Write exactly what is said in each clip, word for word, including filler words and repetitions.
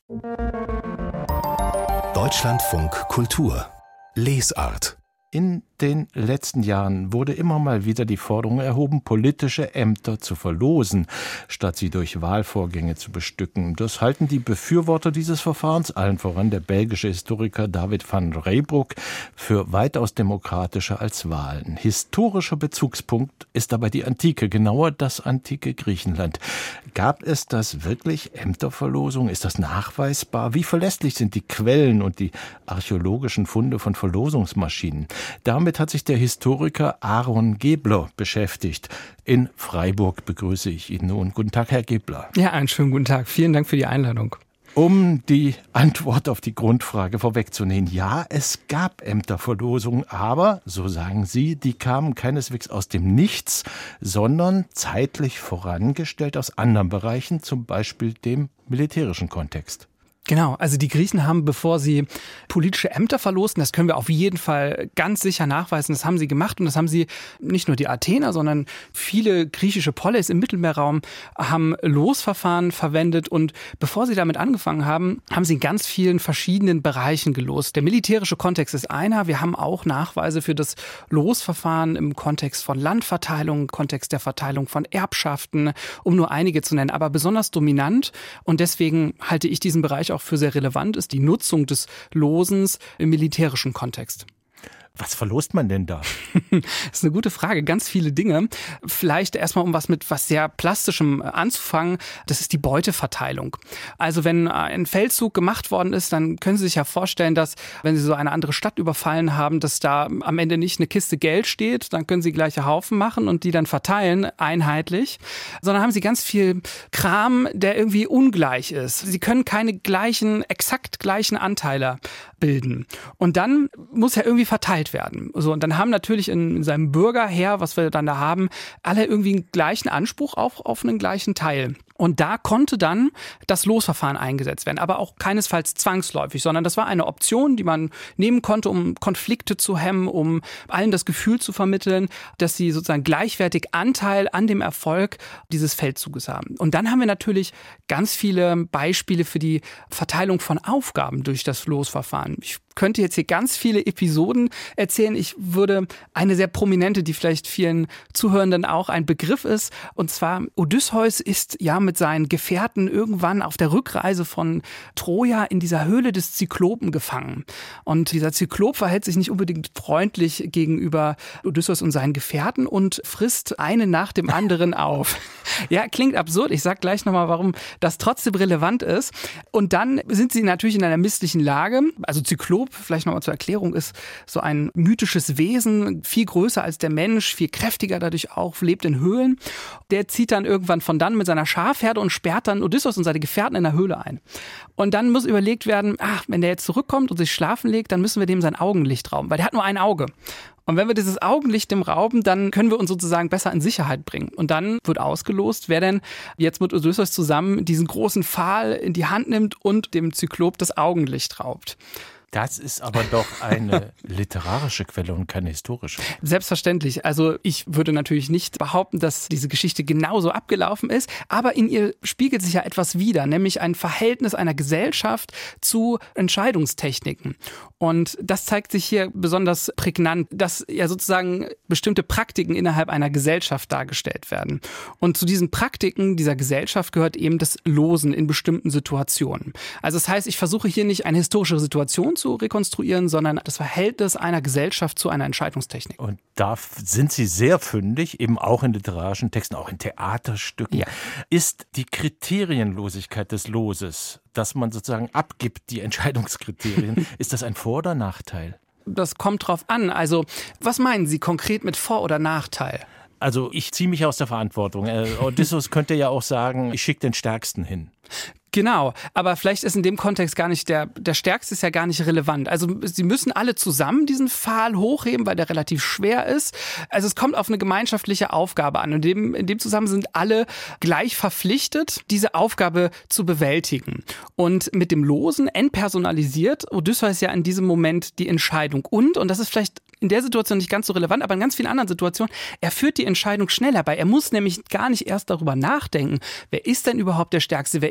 Deutschlandfunk Kultur Lesart. In den letzten Jahren wurde immer mal wieder die Forderung erhoben, politische Ämter zu verlosen, statt sie durch Wahlvorgänge zu bestücken. Das halten die Befürworter dieses Verfahrens, allen voran der belgische Historiker David van Reybrouck, für weitaus demokratischer als Wahlen. Historischer Bezugspunkt ist dabei die Antike, genauer das antike Griechenland. Gab es das wirklich, Ämterverlosung? Ist das nachweisbar? Wie verlässlich sind die Quellen und die archäologischen Funde von Verlosungsmaschinen? Damit hat sich der Historiker Aaron Gebler beschäftigt. In Freiburg begrüße ich ihn nun. Guten Tag, Herr Gebler. Ja, einen schönen guten Tag. Vielen Dank für die Einladung. Um die Antwort auf die Grundfrage vorwegzunehmen. Ja, es gab Ämterverlosungen, aber, so sagen Sie, die kamen keineswegs aus dem Nichts, sondern zeitlich vorangestellt aus anderen Bereichen, zum Beispiel dem militärischen Kontext. Genau, also die Griechen haben, bevor sie politische Ämter verlosten, das können wir auf jeden Fall ganz sicher nachweisen, das haben sie gemacht und das haben sie nicht nur die Athener, sondern viele griechische Polis im Mittelmeerraum haben Losverfahren verwendet und bevor sie damit angefangen haben, haben sie in ganz vielen verschiedenen Bereichen gelost. Der militärische Kontext ist einer, wir haben auch Nachweise für das Losverfahren im Kontext von Landverteilung, im Kontext der Verteilung von Erbschaften, um nur einige zu nennen, aber besonders dominant und deswegen halte ich diesen Bereich auch für sehr relevant ist, die Nutzung des Losens im militärischen Kontext. Was verlost man denn da? Das ist eine gute Frage. Ganz viele Dinge. Vielleicht erstmal, um was mit was sehr Plastischem anzufangen. Das ist die Beuteverteilung. Also wenn ein Feldzug gemacht worden ist, dann können Sie sich ja vorstellen, dass, wenn Sie so eine andere Stadt überfallen haben, dass da am Ende nicht eine Kiste Geld steht. Dann können Sie gleiche Haufen machen und die dann verteilen, einheitlich. Sondern haben Sie ganz viel Kram, der irgendwie ungleich ist. Sie können keine gleichen, exakt gleichen Anteile bilden. Und dann muss ja irgendwie verteilt werden. So, und dann haben natürlich in, in seinem Bürgerheer, was wir dann da haben, alle irgendwie einen gleichen Anspruch auf, auf einen gleichen Teil. Und da konnte dann das Losverfahren eingesetzt werden, aber auch keinesfalls zwangsläufig, sondern das war eine Option, die man nehmen konnte, um Konflikte zu hemmen, um allen das Gefühl zu vermitteln, dass sie sozusagen gleichwertig Anteil an dem Erfolg dieses Feldzuges haben. Und dann haben wir natürlich ganz viele Beispiele für die Verteilung von Aufgaben durch das Losverfahren. Ich könnte jetzt hier ganz viele Episoden erzählen. Ich würde eine sehr prominente, die vielleicht vielen Zuhörenden auch ein Begriff ist, und zwar Odysseus ist ja mit seinen Gefährten irgendwann auf der Rückreise von Troja in dieser Höhle des Zyklopen gefangen. Und dieser Zyklop verhält sich nicht unbedingt freundlich gegenüber Odysseus und seinen Gefährten und frisst einen nach dem anderen auf. Ja, klingt absurd. Ich sag gleich nochmal, warum das trotzdem relevant ist. Und dann sind sie natürlich in einer misslichen Lage. Also Zyklop, vielleicht nochmal zur Erklärung, ist so ein mythisches Wesen, viel größer als der Mensch, viel kräftiger dadurch auch, lebt in Höhlen. Der zieht dann irgendwann von dann mit seiner Schafherde und sperrt dann Odysseus und seine Gefährten in der Höhle ein. Und dann muss überlegt werden, ach, wenn der jetzt zurückkommt und sich schlafen legt, dann müssen wir dem sein Augenlicht rauben, weil der hat nur ein Auge. Und wenn wir dieses Augenlicht dem rauben, dann können wir uns sozusagen besser in Sicherheit bringen. Und dann wird ausgelost, wer denn jetzt mit Odysseus zusammen diesen großen Pfahl in die Hand nimmt und dem Zyklop das Augenlicht raubt. Das ist aber doch eine literarische Quelle und keine historische. Selbstverständlich. Also ich würde natürlich nicht behaupten, dass diese Geschichte genauso abgelaufen ist, aber in ihr spiegelt sich ja etwas wider, nämlich ein Verhältnis einer Gesellschaft zu Entscheidungstechniken. Und das zeigt sich hier besonders prägnant, dass ja sozusagen bestimmte Praktiken innerhalb einer Gesellschaft dargestellt werden. Und zu diesen Praktiken dieser Gesellschaft gehört eben das Losen in bestimmten Situationen. Also das heißt, ich versuche hier nicht eine historische Situation zu rekonstruieren, sondern das Verhältnis einer Gesellschaft zu einer Entscheidungstechnik. Und da sind Sie sehr fündig, eben auch in literarischen Texten, auch in Theaterstücken. Ja. Ist die Kriterienlosigkeit des Loses, dass man sozusagen abgibt, die Entscheidungskriterien, ist das ein Vor- oder Nachteil? Das kommt drauf an. Also, was meinen Sie konkret mit Vor- oder Nachteil? Also, ich ziehe mich aus der Verantwortung. Äh, Odysseus könnte ja auch sagen, ich schicke den Stärksten hin. Genau, aber vielleicht ist in dem Kontext gar nicht der, der Stärkste ist ja gar nicht relevant. Also sie müssen alle zusammen diesen Pfahl hochheben, weil der relativ schwer ist. Also es kommt auf eine gemeinschaftliche Aufgabe an. Und in dem, in dem Zusammenhang sind alle gleich verpflichtet, diese Aufgabe zu bewältigen. Und mit dem Losen entpersonalisiert Odysseus ja in diesem Moment die Entscheidung. Und, und das ist vielleicht in der Situation nicht ganz so relevant, aber in ganz vielen anderen Situationen, er führt die Entscheidung schnell herbei. Er muss nämlich gar nicht erst darüber nachdenken, wer ist denn überhaupt der Stärkste, wer ist denn jetzt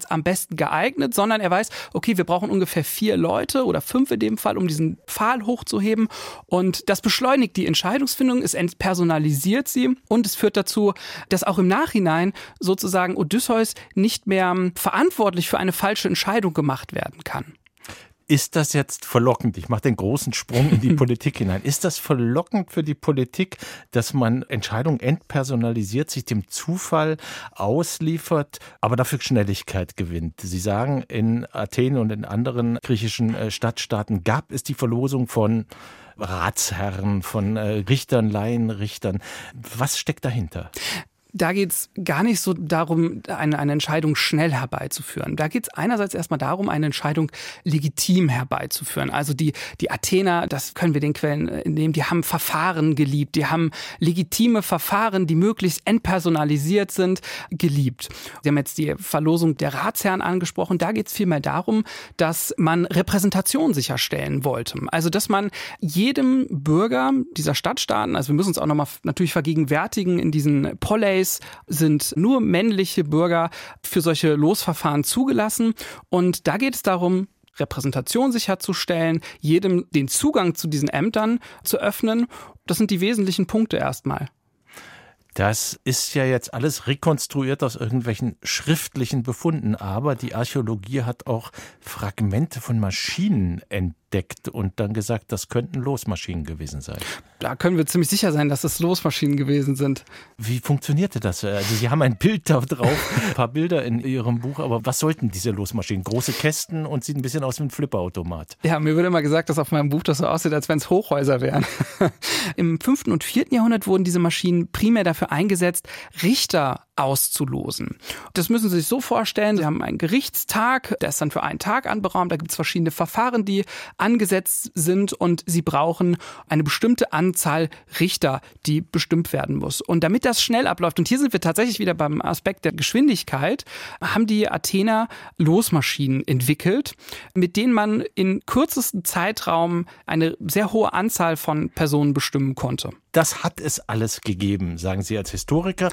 jetzt am besten geeignet, sondern er weiß, okay, wir brauchen ungefähr vier Leute oder fünf in dem Fall, um diesen Pfahl hochzuheben. Und das beschleunigt die Entscheidungsfindung, es entpersonalisiert sie und es führt dazu, dass auch im Nachhinein sozusagen Odysseus nicht mehr verantwortlich für eine falsche Entscheidung gemacht werden kann. Ist das jetzt verlockend? Ich mache den großen Sprung in die Politik hinein. Ist das verlockend für die Politik, dass man Entscheidungen entpersonalisiert, sich dem Zufall ausliefert, aber dafür Schnelligkeit gewinnt? Sie sagen, in Athen und in anderen griechischen Stadtstaaten gab es die Verlosung von Ratsherren, von Richtern, Laienrichtern. Was steckt dahinter? Da geht es gar nicht so darum, eine, eine Entscheidung schnell herbeizuführen. Da geht es einerseits erstmal darum, eine Entscheidung legitim herbeizuführen. Also die, die Athener, das können wir den Quellen entnehmen, die haben Verfahren geliebt. Die haben legitime Verfahren, die möglichst entpersonalisiert sind, geliebt. Sie haben jetzt die Verlosung der Ratsherren angesprochen. Da geht es vielmehr darum, dass man Repräsentation sicherstellen wollte. Also dass man jedem Bürger dieser Stadtstaaten, also wir müssen uns auch nochmal natürlich vergegenwärtigen, in diesen Poleis sind nur männliche Bürger für solche Losverfahren zugelassen. Und da geht es darum, Repräsentation sicherzustellen, jedem den Zugang zu diesen Ämtern zu öffnen. Das sind die wesentlichen Punkte erstmal. Das ist ja jetzt alles rekonstruiert aus irgendwelchen schriftlichen Befunden, aber die Archäologie hat auch Fragmente von Maschinen entdeckt und dann gesagt, das könnten Losmaschinen gewesen sein. Da können wir ziemlich sicher sein, dass es Losmaschinen gewesen sind. Wie funktionierte das? Also Sie haben ein Bild da drauf, ein paar Bilder in Ihrem Buch, aber was sollten diese Losmaschinen? Große Kästen und sieht ein bisschen aus wie ein Flipperautomat. Ja, mir wird immer gesagt, dass auf meinem Buch das so aussieht, als wenn es Hochhäuser wären. Im fünften und vierten Jahrhundert wurden diese Maschinen primär dafür eingesetzt, Richter auszulosen. Das müssen Sie sich so vorstellen, Sie haben einen Gerichtstag, der ist dann für einen Tag anberaumt, da gibt es verschiedene Verfahren, die angesetzt sind und Sie brauchen eine bestimmte Anzahl Richter, die bestimmt werden muss. Und damit das schnell abläuft, und hier sind wir tatsächlich wieder beim Aspekt der Geschwindigkeit, haben die Athener Losmaschinen entwickelt, mit denen man in kürzestem Zeitraum eine sehr hohe Anzahl von Personen bestimmen konnte. Das hat es alles gegeben, sagen Sie als Historiker.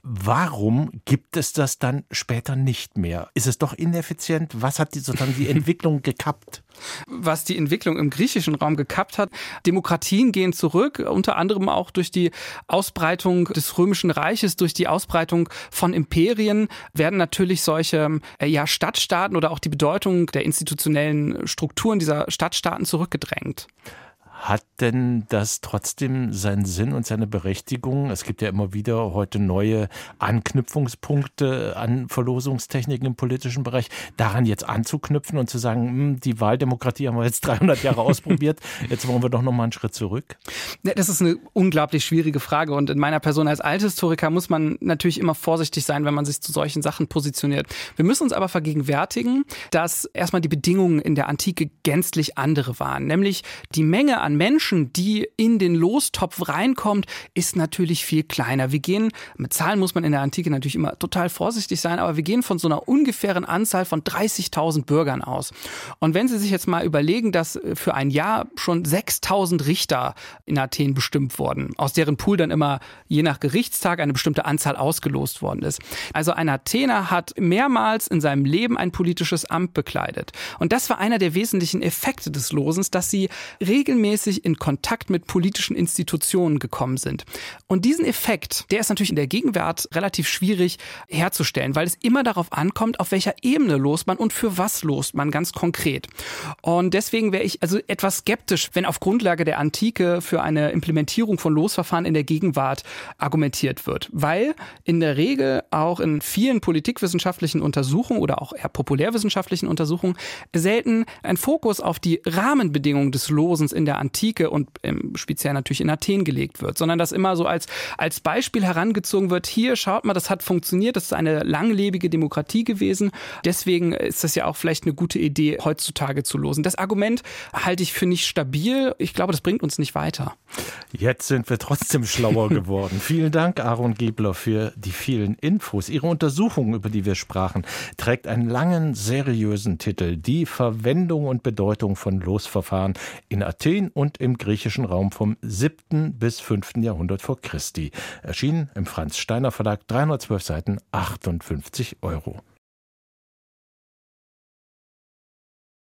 Warum gibt es das dann später nicht mehr? Ist es doch ineffizient? Was hat die, sozusagen die Entwicklung gekappt? Was die Entwicklung im griechischen Raum gekappt hat, Demokratien gehen zurück, unter anderem auch durch die Ausbreitung des Römischen Reiches, durch die Ausbreitung von Imperien werden natürlich solche ja, Stadtstaaten oder auch die Bedeutung der institutionellen Strukturen dieser Stadtstaaten zurückgedrängt. Hat denn das trotzdem seinen Sinn und seine Berechtigung? Es gibt ja immer wieder heute neue Anknüpfungspunkte an Verlosungstechniken im politischen Bereich. Daran jetzt anzuknüpfen und zu sagen, die Wahldemokratie haben wir jetzt dreihundert Jahre ausprobiert, jetzt wollen wir doch noch mal einen Schritt zurück. Das ist eine unglaublich schwierige Frage und in meiner Person als Althistoriker muss man natürlich immer vorsichtig sein, wenn man sich zu solchen Sachen positioniert. Wir müssen uns aber vergegenwärtigen, dass erstmal die Bedingungen in der Antike gänzlich andere waren, nämlich die Menge an Menschen, die in den Lostopf reinkommt, ist natürlich viel kleiner. Wir gehen, mit Zahlen muss man in der Antike natürlich immer total vorsichtig sein, aber wir gehen von so einer ungefähren Anzahl von dreißigtausend Bürgern aus. Und wenn Sie sich jetzt mal überlegen, dass für ein Jahr schon sechstausend Richter in Athen bestimmt wurden, aus deren Pool dann immer je nach Gerichtstag eine bestimmte Anzahl ausgelost worden ist. Also ein Athener hat mehrmals in seinem Leben ein politisches Amt bekleidet. Und das war einer der wesentlichen Effekte des Losens, dass sie regelmäßig in Kontakt mit politischen Institutionen gekommen sind. Und diesen Effekt, der ist natürlich in der Gegenwart relativ schwierig herzustellen, weil es immer darauf ankommt, auf welcher Ebene lost man und für was lost man ganz konkret. Und deswegen wäre ich also etwas skeptisch, wenn auf Grundlage der Antike für eine Implementierung von Losverfahren in der Gegenwart argumentiert wird. Weil in der Regel auch in vielen politikwissenschaftlichen Untersuchungen oder auch eher populärwissenschaftlichen Untersuchungen selten ein Fokus auf die Rahmenbedingungen des Losens in der Antike und ähm, speziell natürlich in Athen gelegt wird, sondern das immer so als, als Beispiel herangezogen wird. Hier, schaut mal, das hat funktioniert, das ist eine langlebige Demokratie gewesen. Deswegen ist das ja auch vielleicht eine gute Idee, heutzutage zu losen. Das Argument halte ich für nicht stabil. Ich glaube, das bringt uns nicht weiter. Jetzt sind wir trotzdem schlauer geworden. Vielen Dank, Aaron Gebler, für die vielen Infos. Ihre Untersuchung, über die wir sprachen, trägt einen langen, seriösen Titel: Die Verwendung und Bedeutung von Losverfahren in Athen und im griechischen Raum vom siebten bis fünften Jahrhundert vor Christi. Erschienen im Franz Steiner Verlag, dreihundertzwölf Seiten, achtundfünfzig Euro.